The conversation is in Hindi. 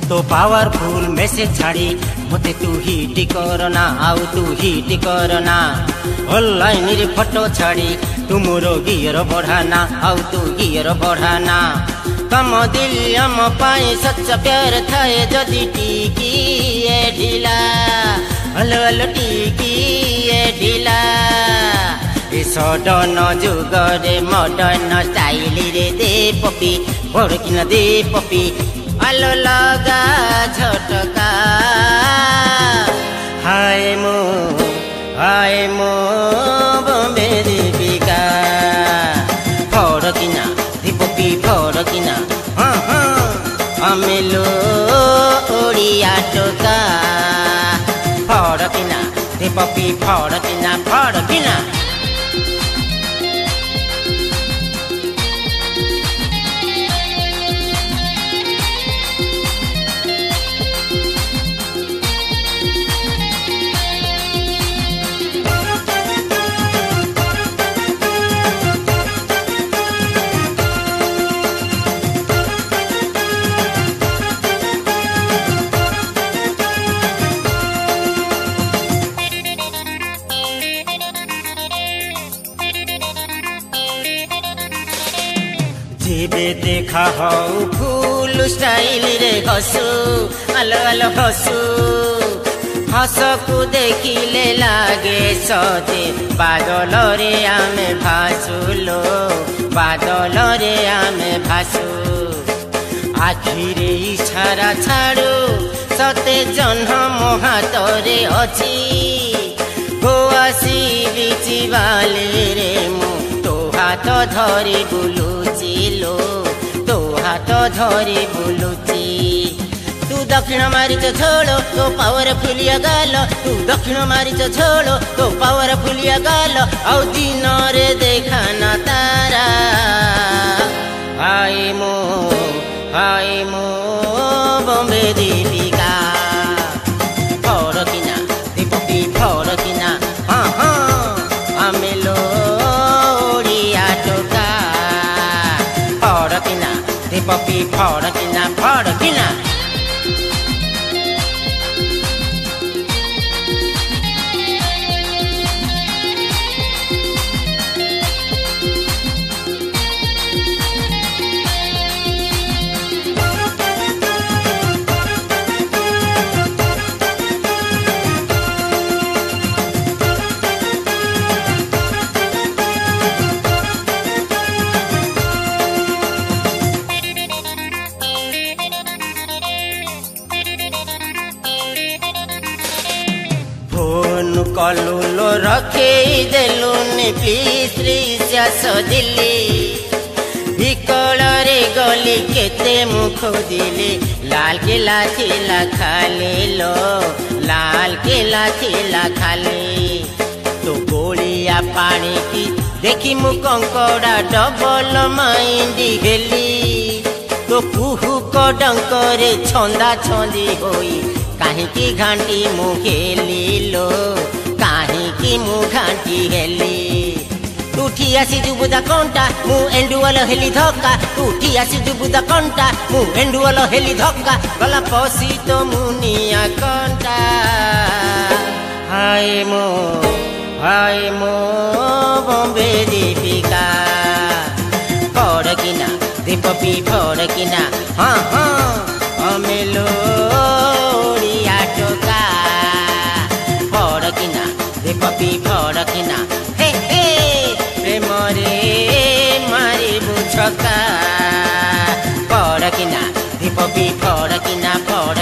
तो पावरफुल मेसेज छाड़ी मते तू हिट करना आउ तू हिट करना ऑनलाइन रे फोटो छाड़ी तू मोर गियर बढ़ाना आउ तू गियर बढ़ाना कम दिल हम पाए सच्चा प्यार थाए जदि टिकी ए ढिला हलो हलो टिकी ए ढिला ए सडन जुगरे मडर्न स्टाइल रे दे पपी भड़किना दे पपी आलो लगा झटका हाय मो बम्बे दीपिका भड़किना दे पपी भड़किना हाँ हाँ अमेलो ओडिया टोका भड़किना दे पपी भड़किना भड़किना जेबे देखा हौ फुल स्टाइल रे हसु आलो आलो हसु हसकु देखिले लागे सते बादल रे आमे भासुलो बादल रे आमे भासु आखिरे इशारा छाड़ू सते जन्म हातरे अछि गोआसी बिची बाले रे मु तो हाथ धरी बुलुची लो तो हाथ धरी बुलुची तू दक्षिण मारिच झोलो तो पावर फुलिया गाल तू दक्षिण मारिच झोलो तो पावर फुलिया गाल आउ दिन रे देखा ना तारा हाय मो बम्बे दीपिका भड़किना दीपी भड़किना हाँ हाँ अमेलो ओडिया टोका भड़किना दीपी भड़किना भड़किना कलुलो रखे देलुनि प्लीज सदिली विकल रे गली केते मुख दिली लाल किला थिला खाली लो लाल किला थिला खाली तो गोलिया पानी की देखी मु कंकड़ा डबल माइंडी हेली तो कुहू कडंकरे छंदा छंदी होई काहींकी घांटी मु खेली लो काहींकी मु घांटी हेली उठी आसी जुबुदा कंटा मु एंडुअल हेली धक्का उठी आसी जुबुदा कंटा मु एंडुअल हेली धक्का गला पसी तो मुनिया कंटा हाय मो बम्बे दीपिका भड़किना दीपी भड़किना हाँ हाँ अमेलो ओडिया टोका भड़किना दीपी भड़किना हे हे प्रेम रे मारिबु छक्का भड़किना दीपी भड़किना भड़